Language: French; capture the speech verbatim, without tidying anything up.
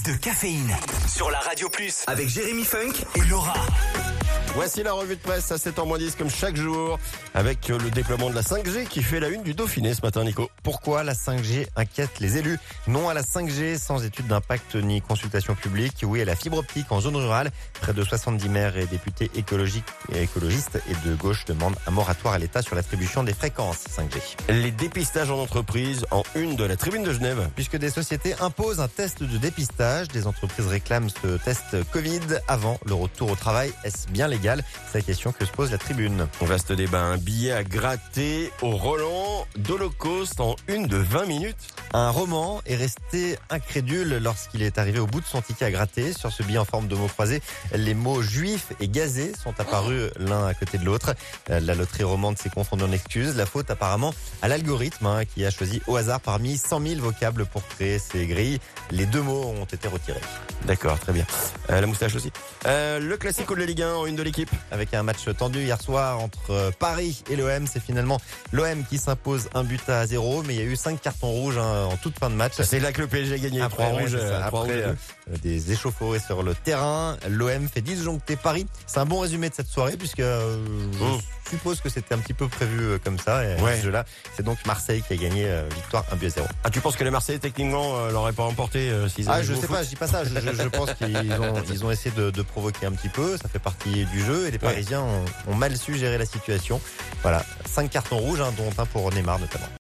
de caféine sur la Radio Plus avec Jérémy Funk et Laura. Voici la revue de presse à sept heures moins dix comme chaque jour avec le déploiement de la cinq G qui fait la une du Dauphiné ce matin, Nico. Pourquoi la cinq G inquiète les élus? Non à la cinq G sans étude d'impact ni consultation publique. Oui à la fibre optique en zone rurale. Près de soixante-dix maires et députés écologiques et écologistes et de gauche demandent un moratoire à l'État sur l'attribution des fréquences cinq G. Les dépistages en entreprise en une de la tribune de Genève. Puisque des sociétés imposent un test de dépistage, des entreprises réclament ce test Covid avant le retour au travail. Est-ce bien légal? C'est la question que se pose la tribune. Vaste débat, un billet à gratter au Roland d'Holocauste en une de vingt minutes. Un roman est resté incrédule lorsqu'il est arrivé au bout de son ticket à gratter. Sur ce billet en forme de mots croisés, les mots juifs et gazé sont apparus l'un à côté de l'autre. La loterie romande s'est confondue en excuses. La faute apparemment à l'algorithme hein, qui a choisi au hasard parmi cent mille vocables pour créer ces grilles. Les deux mots ont été retirés. D'accord, très bien. Euh, la moustache aussi. Euh, le classico de la Ligue un en une de l'équipe. Avec un match tendu hier soir entre Paris et l'O M, c'est finalement l'O M qui s'impose un but à zéro, mais il y a eu cinq cartons rouges hein, en toute fin de match. C'est là que le P S G a gagné. Après, trois ouais, rouges, ça. trois Après rouges. euh, des échauffourées sur le terrain. L'O M fait disjoncter Paris. C'est un bon résumé de cette soirée puisque euh, Oh. je suppose que c'était un petit peu prévu euh, comme ça. Et Ouais. ce jeu-là, c'est donc Marseille qui a gagné euh, victoire un but à zéro. Ah, tu penses que les Marseillais techniquement euh, l'auraient pas emporté euh, s'ils Ah, avaient je joué au sais foot pas, je dis pas ça. Je, je- je pense qu'ils ont, ils ont essayé de, de provoquer un petit peu. Ça fait partie du jeu et les Parisiens ont, ont mal su gérer la situation. Voilà, cinq cartons rouges, hein, dont un pour Neymar notamment.